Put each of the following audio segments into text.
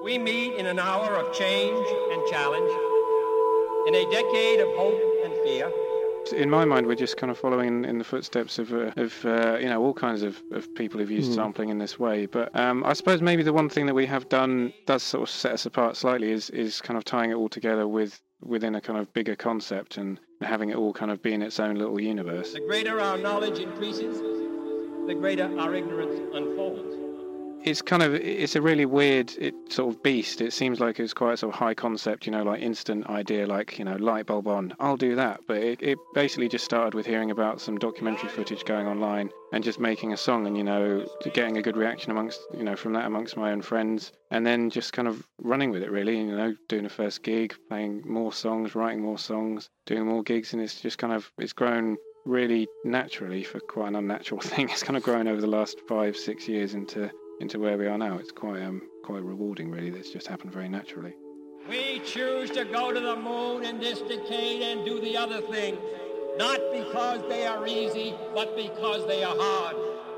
We meet in an hour of change and challenge, in a decade of hope and fear. In my mind, we're just kind of following in the footsteps of all kinds of people who've used sampling in this way. But I suppose maybe the one thing that we have done does sort of set us apart slightly is kind of tying it all together within a kind of bigger concept and having it all kind of be in its own little universe. The greater our knowledge increases, the greater our ignorance unfolds. It's a really weird sort of beast. It seems like it's quite a sort of high concept, like instant idea, like, light bulb on, I'll do that. But it basically just started with hearing about some documentary footage going online and just making a song and, getting a good reaction from that amongst my own friends. And then just kind of running with it really, doing a first gig, playing more songs, writing more songs, doing more gigs. And it's just it's grown really naturally for quite an unnatural thing. It's kind of grown over the last 5-6 years into where we are now. It's quite rewarding, really. That's just happened very naturally. We choose to go to the moon in this decade and do the other things, not because they are easy, but because they are hard.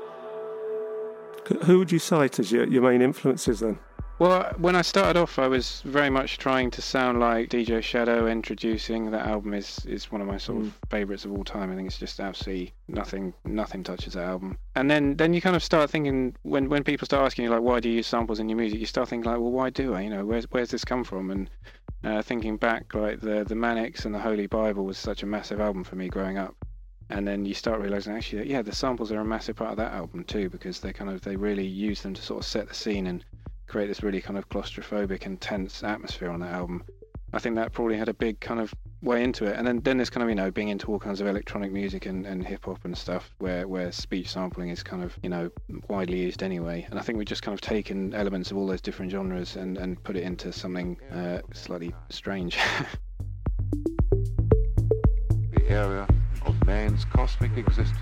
Who would you cite as your main influences then? Well, when I started off, I was very much trying to sound like DJ Shadow. Introducing that album is one of my sort of favourites of all time. I think it's just absolutely nothing touches that album. And then you kind of start thinking, when people start asking you, like, why do you use samples in your music, you start thinking, like, well, why do I? Where's this come from? And thinking back, like, the Manics and the Holy Bible was such a massive album for me growing up. And then you start realising, actually, that, yeah, the samples are a massive part of that album too, because they really use them to sort of set the scene and create this really kind of claustrophobic and tense atmosphere on that album. I think that probably had a big kind of way into it. And then there's kind of, being into all kinds of electronic music and hip-hop and stuff where speech sampling is kind of, widely used anyway. And I think we've just kind of taken elements of all those different genres and put it into something slightly strange. The area of man's cosmic existence.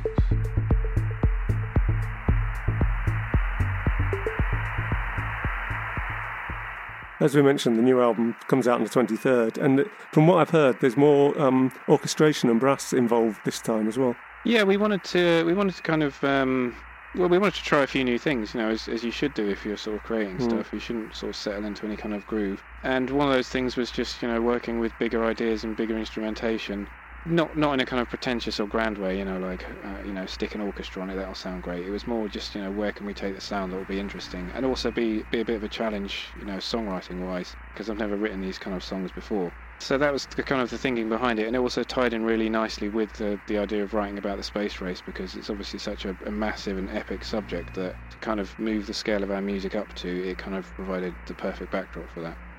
As we mentioned, the new album comes out on the 23rd, and from what I've heard, there's more orchestration and brass involved this time as well. Yeah, we wanted to kind of, we wanted to try a few new things, as you should do if you're sort of creating stuff. You shouldn't sort of settle into any kind of groove. And one of those things was just, working with bigger ideas and bigger instrumentation. Not in a kind of pretentious or grand way, stick an orchestra on it, that'll sound great. It was more just, where can we take the sound that will be interesting, and also be a bit of a challenge, songwriting-wise, because I've never written these kind of songs before. So that was the thinking behind it, and it also tied in really nicely with the idea of writing about the space race, because it's obviously such a massive and epic subject that to kind of move the scale of our music up to, it kind of provided the perfect backdrop for that.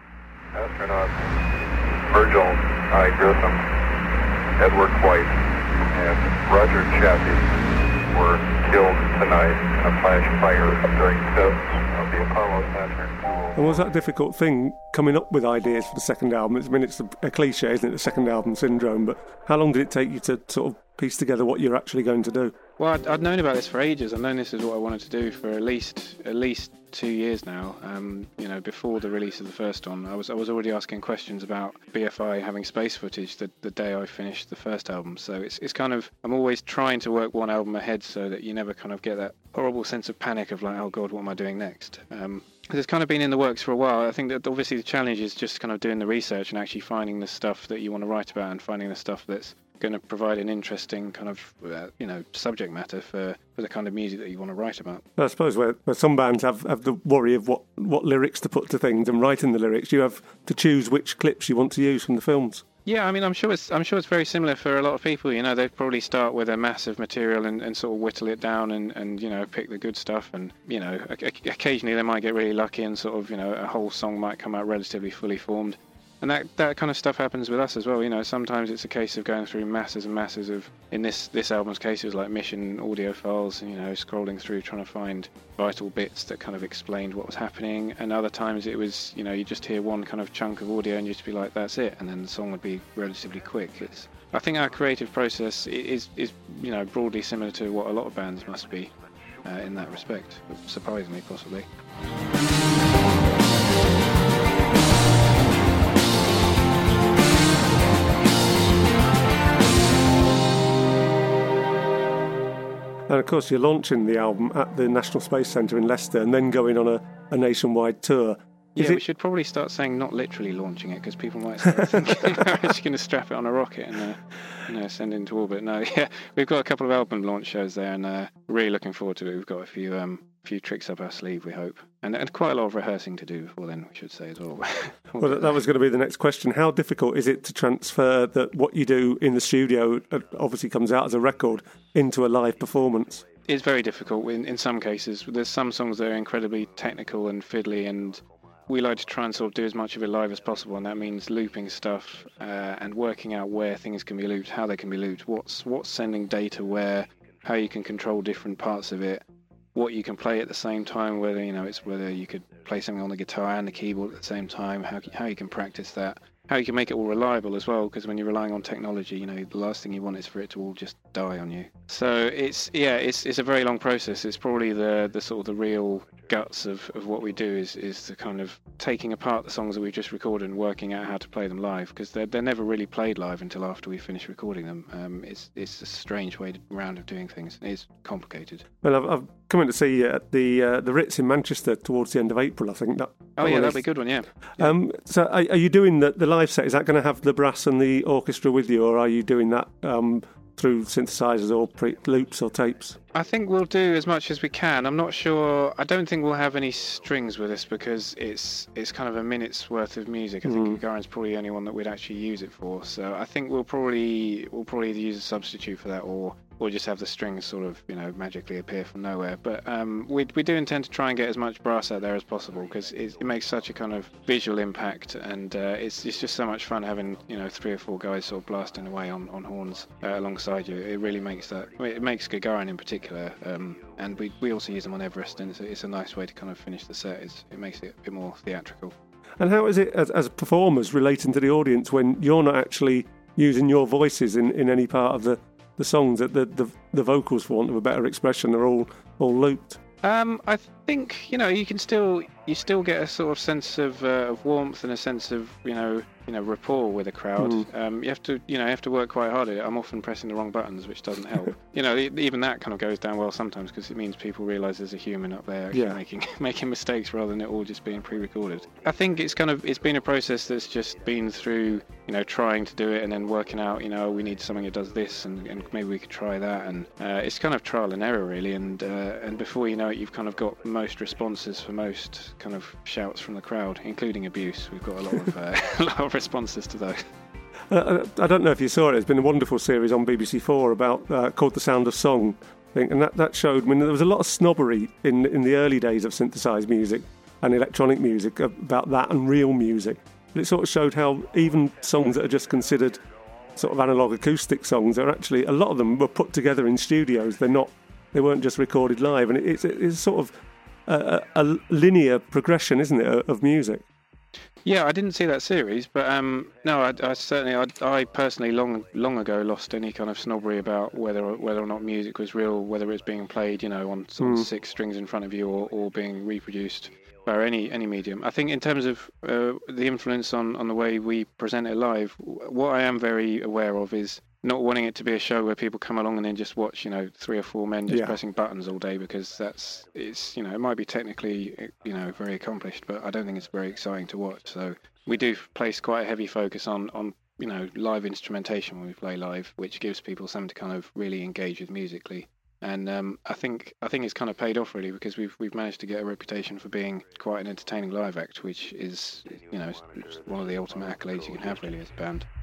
Astronauts Virgil I. Grissom, Edward White, and Roger Chaffee were killed tonight in a flash fire during tests of the Apollo Saturn II. And was that a difficult thing, coming up with ideas for the second album? It's a cliche, isn't it, the second album syndrome, but how long did it take you to sort of piece together what you're actually going to do? Well, I'd known about this for ages. I've known this is what I wanted to do for at least 2 years now. Before the release of the first one, I was already asking questions about BFI having space footage the day I finished the first album. So it's kind of, I'm always trying to work one album ahead so that you never kind of get that horrible sense of panic of like, oh God, what am I doing next? It's kind of been in the works for a while. I think that obviously the challenge is just kind of doing the research and actually finding the stuff that you want to write about and finding the stuff that's going to provide an interesting kind of, subject matter for the kind of music that you want to write about. I suppose where some bands have the worry of what lyrics to put to things and writing the lyrics, you have to choose which clips you want to use from the films. Yeah, I mean, I'm sure it's very similar for a lot of people. They'd probably start with a massive material and sort of whittle it down and pick the good stuff. And, occasionally they might get really lucky and sort of, a whole song might come out relatively fully formed. And that kind of stuff happens with us as well. Sometimes it's a case of going through masses and masses of, in this album's case, it was like Mission audio files, scrolling through trying to find vital bits that kind of explained what was happening. And other times it was, you just hear one kind of chunk of audio and you'd just be like, that's it. And then the song would be relatively quick. I think our creative process is broadly similar to what a lot of bands must be in that respect, surprisingly, possibly. And of course, you're launching the album at the National Space Centre in Leicester and then going on a nationwide tour. Yeah, we should probably start saying not literally launching it, because people might start thinking we're just going to strap it on a rocket and send it into orbit. No, yeah, we've got a couple of album launch shows there, and really looking forward to it. We've got a few tricks up our sleeve, we hope, and quite a lot of rehearsing to do before then, we should say as well. Well, that was going to be the next question. How difficult is it to transfer what you do in the studio, obviously comes out as a record, into a live performance? It's very difficult in some cases. There's some songs that are incredibly technical and fiddly, and we like to try and sort of do as much of it live as possible, and that means looping stuff and working out where things can be looped, how they can be looped, what's sending data where, how you can control different parts of it, what you can play at the same time, whether you could play something on the guitar and the keyboard at the same time, how you can practice that, how you can make it all reliable as well, because when you're relying on technology, the last thing you want is for it to all just die on you. So it's a very long process. It's probably the sort of the real guts of what we do is the kind of taking apart the songs that we've just recorded and working out how to play them live, because they're never really played live until after we finish recording them. It's a strange round of doing things. It's complicated. Well, I've come in to see you at the Ritz in Manchester towards the end of April, I think. That'll be a good one, yeah. So are you doing the live set? Is that going to have the brass and the orchestra with you, or are you doing that through synthesizers or loops or tapes? I think we'll do as much as we can. I'm not sure. I don't think we'll have any strings with us, because it's kind of a minute's worth of music. I think Gagarin's probably the only one that we'd actually use it for. So I think we'll probably either use a substitute for that, or just have the strings sort of magically appear from nowhere. But we do intend to try and get as much brass out there as possible, because it makes such a kind of visual impact, and it's just so much fun having 3 or 4 guys sort of blasting away on horns alongside you. It really makes it makes Gagarin in particular, and we also use them on Everest, and it's a nice way to kind of finish the set. It makes it a bit more theatrical. And how is it as performers relating to the audience when you're not actually using your voices in any part of the songs, that the vocals, for want of a better expression, are all looped? I think you still get a sort of sense of warmth and a sense of rapport with a crowd. You have to work quite hard at it. I'm often pressing the wrong buttons, which doesn't help. Even that kind of goes down well sometimes, because it means people realise there's a human up there actually making mistakes rather than it all just being pre-recorded. I think it's been a process that's just been through trying to do it and then working out we need something that does this, and maybe we could try that, and it's kind of trial and error really, and before you know it, you've kind of got most responses for most kind of shouts from the crowd, including abuse. We've got a lot of a lot of responses to those. I don't know if you saw it. It's been a wonderful series on BBC4 about called The Sound of Song, I think, and that showed. I mean, there was a lot of snobbery in the early days of synthesized music and electronic music about that and real music. But it sort of showed how even songs that are just considered sort of analog acoustic songs are actually, a lot of them were put together in studios. They weren't just recorded live, and it's sort of a linear progression, isn't it, of music? Yeah, I didn't see that series, but no, I personally long ago lost any kind of snobbery about whether or not music was real, whether it was being played, on sort of 6 strings in front of you, or being reproduced by any medium. I think in terms of the influence on the way we present it live, what I am very aware of is not wanting it to be a show where people come along and then just watch 3 or 4 men just pressing buttons all day, because it might be technically very accomplished, but I don't think it's very exciting to watch. So we do place quite a heavy focus on live instrumentation when we play live, which gives people something to kind of really engage with musically. And I think it's kind of paid off really, because we've managed to get a reputation for being quite an entertaining live act, which is one of the ultimate accolades you can have really as a band.